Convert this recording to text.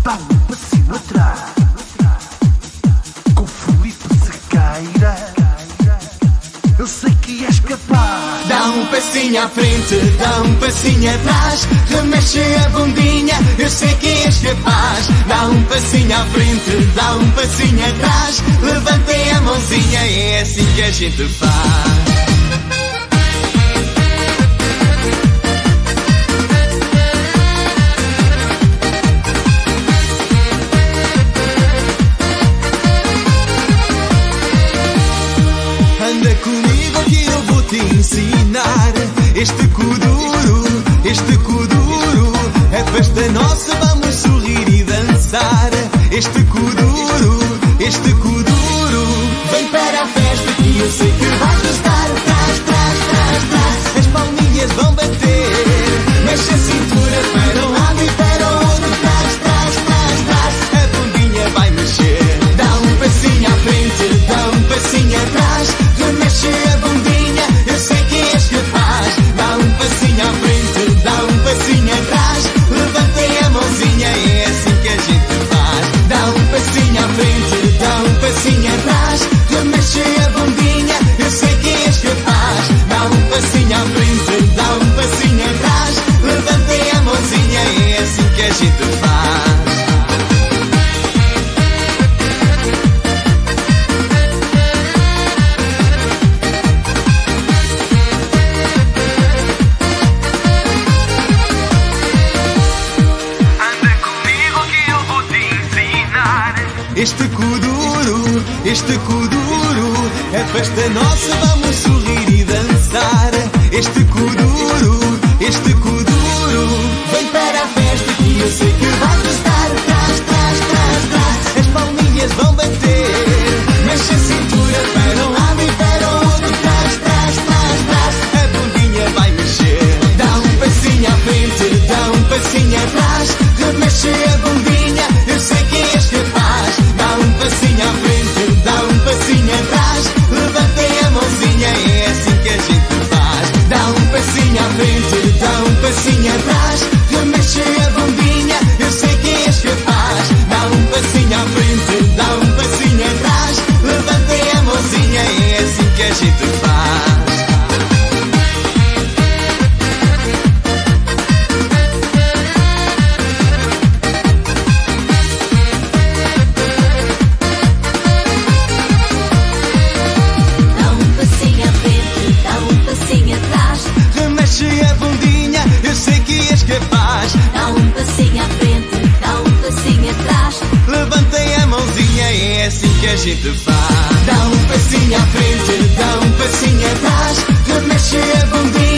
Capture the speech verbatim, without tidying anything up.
dá um passinho atrás. Com Filipe Sequeira, eu sei que és capaz. Dá um passinho à frente, dá um passinho atrás. Remexe a bundinha, eu sei que és capaz. Dá um passinho à frente, dá um passinho atrás. Levantem a mãozinha, é assim que a gente faz. Anda comigo que eu vou te ensinar. Este kuduro, este kuduro é festa nossa, vamos sorrir e dançar. Este kuduro, este kuduro, vem para a festa que eu sei que vais gostar. Traz, traz, traz, traz, as palminhas vão bater. Mexe a cintura para um lado e para o outro. Traz, traz, traz, traz, a bundinha vai mexer. Dá um passinho à frente, dá um passinho atrás. Remexe a bundinha, eu sei que és capaz. Dá um passinho à frente, dá um passinho atrás. Levantem a mãozinha, é assim que a gente faz. Dá um passinho à frente, dá um passinho atrás. Remexe a bundinha, eu sei que és capaz. Dá um passinho à frente, dá um passinho atrás. Levantem a mãozinha, é assim que a gente faz. Este kuduro, este kuduro é festa nossa, vamos sorrir e dançar. Este kuduro, este kuduro, vem para a festa que eu sei que vais gostar. Traz, traz, traz, traz, as palminhas vão bater. Mexe a cintura para um lado e para o outro. Traz, traz, traz, traz, a bundinha vai mexer. Dá um passinho à frente, dá um passinho atrás. Remexe a bundinha, eu sei que és capaz. Dá um passinho à frente, dá um passinho atrás. Levantem a mãozinha, é assim que a gente faz. Dá um passinho à frente, dá um passinho atrás. Remexe a bundinha, eu sei que és capaz. Dá um passinho à frente, dá um passinho atrás. Levantem a mãozinha, é assim que a gente faz. Capaz. Dá um passinho à frente, dá um passinho atrás. Levantem a mãozinha, é assim que a gente faz. Dá um passinho à frente, dá um passinho atrás. Remexe a bundinha.